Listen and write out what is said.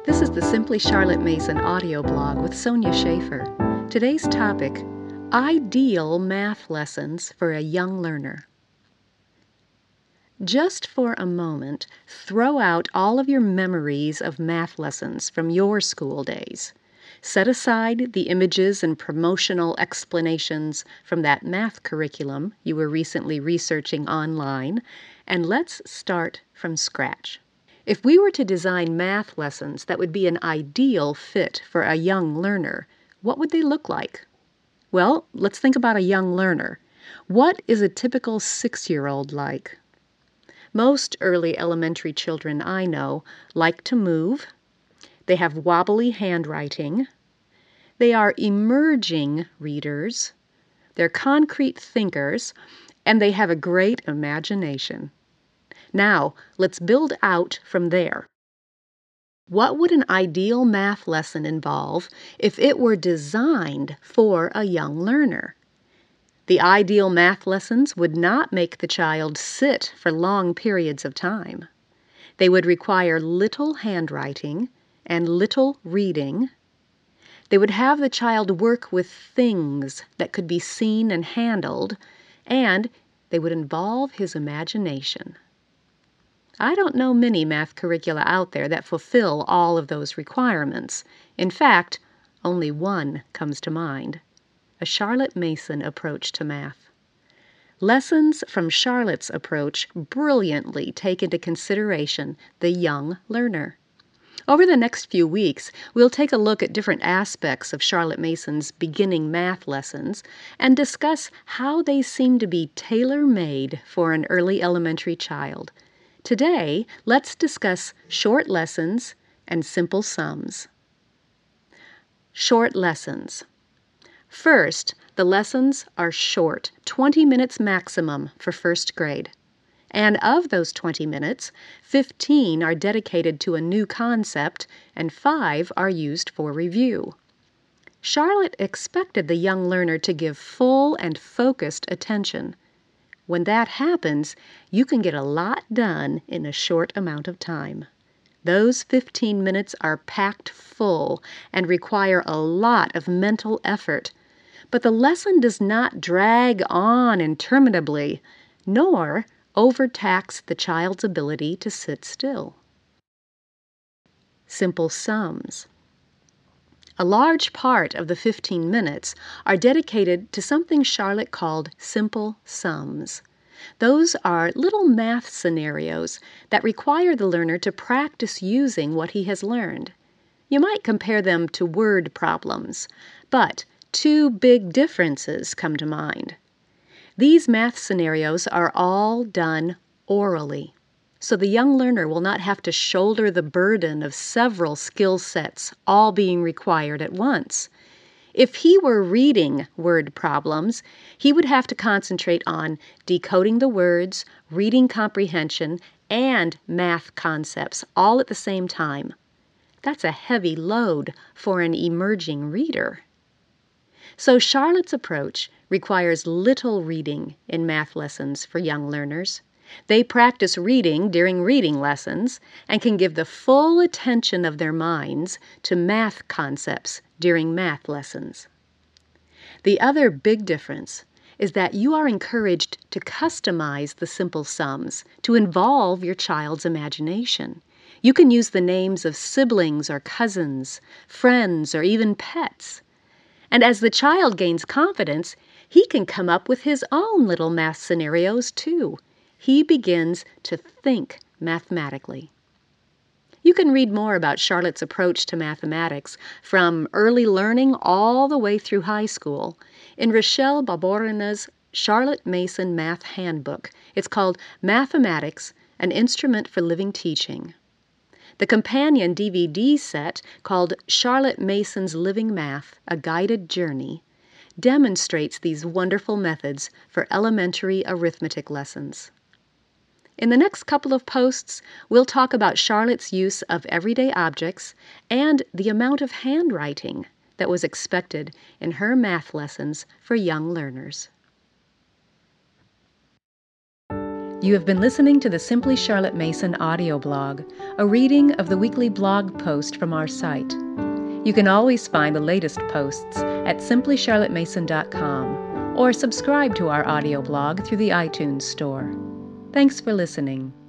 This is the Simply Charlotte Mason audio blog with Sonia Schaefer. Today's topic, Ideal Math Lessons for a Young Learner. Just for a moment, throw out all of your memories of math lessons from your school days. Set aside the images and promotional explanations from that math curriculum you were recently researching online, and let's start from scratch. If we were to design math lessons that would be an ideal fit for a young learner, what would they look like? Well, let's think about a young learner. What is a typical 6-year-old like? Most early elementary children I know like to move. They have wobbly handwriting. They are emerging readers. They're concrete thinkers, and they have a great imagination. Now, let's build out from there. What would an ideal math lesson involve if it were designed for a young learner? The ideal math lessons would not make the child sit for long periods of time. They would require little handwriting and little reading. They would have the child work with things that could be seen and handled, and they would involve his imagination. I don't know many math curricula out there that fulfill all of those requirements. In fact, only one comes to mind: a Charlotte Mason approach to math. Lessons from Charlotte's approach brilliantly take into consideration the young learner. Over the next few weeks, we'll take a look at different aspects of Charlotte Mason's beginning math lessons and discuss how they seem to be tailor-made for an early elementary child. Today, let's discuss short lessons and simple sums. Short lessons. First, the lessons are short, 20 minutes maximum for first grade. And of those 20 minutes, 15 are dedicated to a new concept and 5 are used for review. Charlotte expected the young learner to give full and focused attention. When that happens, you can get a lot done in a short amount of time. Those 15 minutes are packed full and require a lot of mental effort. But the lesson does not drag on interminably, nor overtax the child's ability to sit still. Simple sums. A large part of the 15 minutes are dedicated to something Charlotte called simple sums. Those are little math scenarios that require the learner to practice using what he has learned. You might compare them to word problems, but two big differences come to mind. These math scenarios are all done orally, so the young learner will not have to shoulder the burden of several skill sets all being required at once. If he were reading word problems, he would have to concentrate on decoding the words, reading comprehension, and math concepts all at the same time. That's a heavy load for an emerging reader. So Charlotte's approach requires little reading in math lessons for young learners. They practice reading during reading lessons and can give the full attention of their minds to math concepts during math lessons. The other big difference is that you are encouraged to customize the simple sums to involve your child's imagination. You can use the names of siblings or cousins, friends, or even pets. And as the child gains confidence, he can come up with his own little math scenarios too. He begins to think mathematically. You can read more about Charlotte's approach to mathematics from early learning all the way through high school in Rochelle Baborina's Charlotte Mason Math Handbook. It's called Mathematics, an Instrument for Living Teaching. The companion DVD set called Charlotte Mason's Living Math, A Guided Journey, demonstrates these wonderful methods for elementary arithmetic lessons. In the next couple of posts, we'll talk about Charlotte's use of everyday objects and the amount of handwriting that was expected in her math lessons for young learners. You have been listening to the Simply Charlotte Mason audio blog, a reading of the weekly blog post from our site. You can always find the latest posts at simplycharlottemason.com or subscribe to our audio blog through the iTunes Store. Thanks for listening.